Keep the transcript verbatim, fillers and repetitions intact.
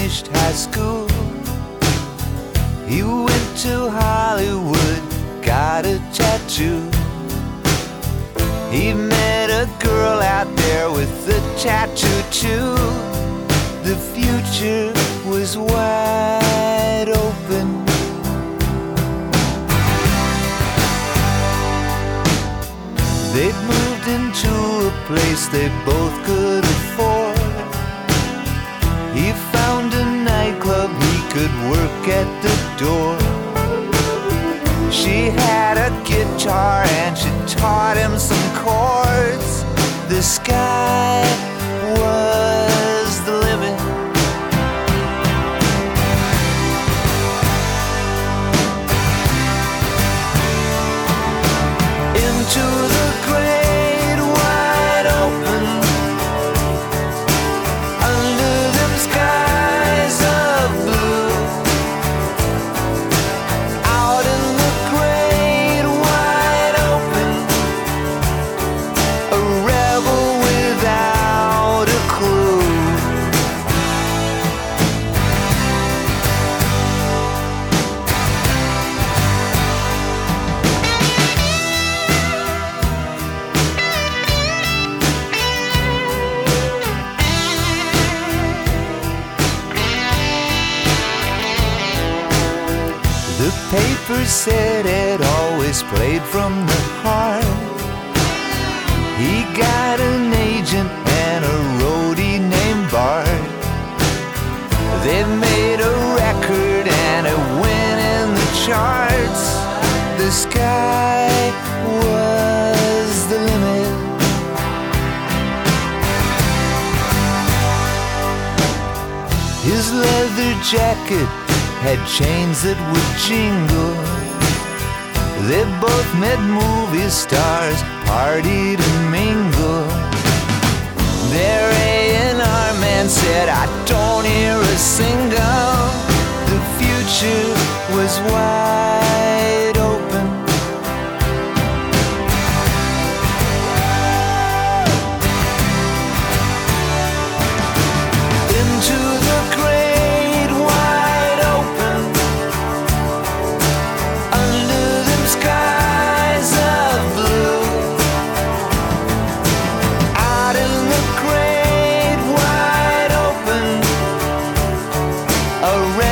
finished high school. He went to Hollywood, got a tattoo. He met a girl out there with a tattoo too. The future was wide open. They'd moved into a place they both could afford. He found a nightclub he could work at the door. She had a guitar and she taught him some chords. The sky was the limit. Into the great wide open, under them skies of blue. Out in the great wide open, a rebel without a clue. The paper said it always played from the heart. He got an agent and a roadie named Bart. They made a record and it went in the charts. The sky was the limit. His leather jacket had chains that would jingle. They both met movie stars, partied and mingled. Their A and R man said, I don't hear a single. The future was wide open. Into the great wide open, under them skies of blue. Out in the great wide open, a